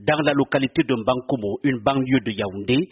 Dans la localité de Mbankomo, une banlieue de Yaoundé,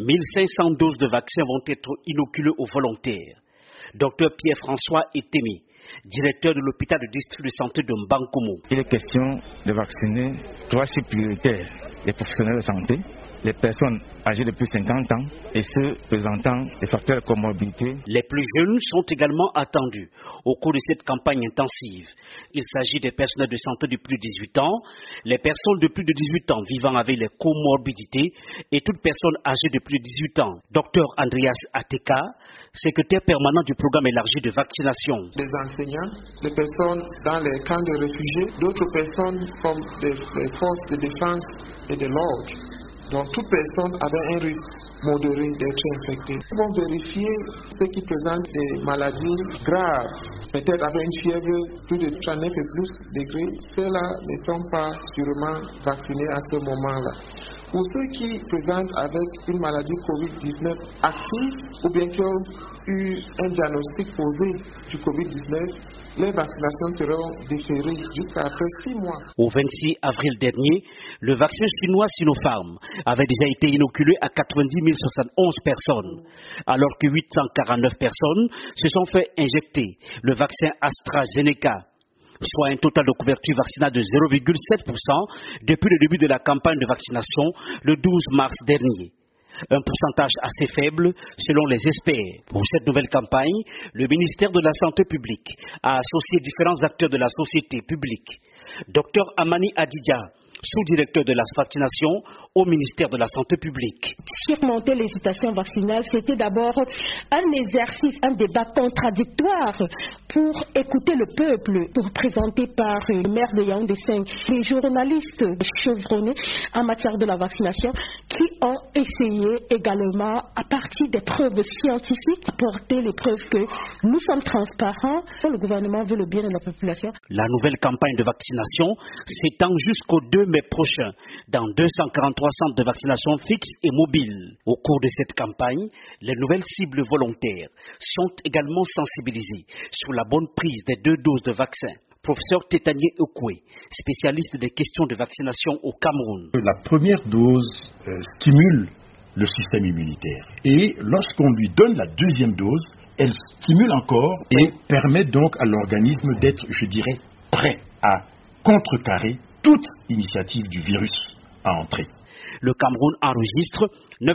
1500 doses de vaccins vont être inoculées aux volontaires. Docteur Pierre-François Etemi, directeur de l'hôpital de district de santé de Mbankomo. Il est question de vacciner 3 cibles prioritaires: les professionnels de santé, les personnes âgées de plus de 50 ans et ceux présentant des facteurs de comorbidité. Les plus jeunes sont également attendus au cours de cette campagne intensive. Il s'agit des personnels de santé de plus de 18 ans, les personnes de plus de 18 ans vivant avec les comorbidités et toute personne âgée de plus de 18 ans. Docteur Andreas Ateka, secrétaire permanent du programme élargi de vaccination. Des enseignants, des personnes dans les camps de réfugiés, d'autres personnes comme les forces de défense et de l'ordre. Donc toute personne avait un risque modéré d'être infectée. Nous vont vérifier ceux qui présentent des maladies graves, peut-être avec une fièvre plus de 39 et plus degrés. Ceux-là ne sont pas sûrement vaccinés à ce moment-là. Pour ceux qui présentent avec une maladie COVID-19 active ou bien qui ont eu un diagnostic posé du COVID-19, les vaccinations seront déférées jusqu'à après 6 mois. Au 26 avril dernier, le vaccin chinois Sinopharm avait déjà été inoculé à 90 071 personnes, alors que 849 personnes se sont fait injecter le vaccin AstraZeneca, soit un total de couverture vaccinale de 0,7% depuis le début de la campagne de vaccination le 12 mars dernier. Un pourcentage assez faible selon les experts. Pour cette nouvelle campagne, le ministère de la Santé publique a associé différents acteurs de la société publique. Dr Amani Adidja, sous-directeur de la vaccination au ministère de la Santé publique. Surmonter l'hésitation vaccinale, c'était d'abord un exercice, un débat contradictoire pour écouter le peuple, pour présenter par le maire de Yaoundé 5 les journalistes chevronnés en matière de la vaccination qui ont essayé également, à partir des preuves scientifiques, apporter les preuves que nous sommes transparents, le gouvernement veut le bien de la population. La nouvelle campagne de vaccination s'étend jusqu'au 2 mai prochain dans 243 centres de vaccination fixes et mobiles. Au cours de cette campagne, les nouvelles cibles volontaires sont également sensibilisées sur la bonne prise des 2 doses de vaccin. Professeur Tétanier Okwe, spécialiste des questions de vaccination au Cameroun. La première dose stimule le système immunitaire et lorsqu'on lui donne la deuxième dose, elle stimule encore et permet donc à l'organisme d'être, je dirais, prêt à contrecarrer toute initiative du virus à entrer. Le Cameroun enregistre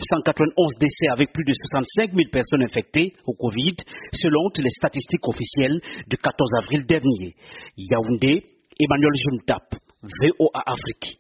991 décès avec plus de 65 000 personnes infectées au Covid, selon les statistiques officielles du 14 avril dernier. Yaoundé, Emmanuel Juntap, VOA Afrique.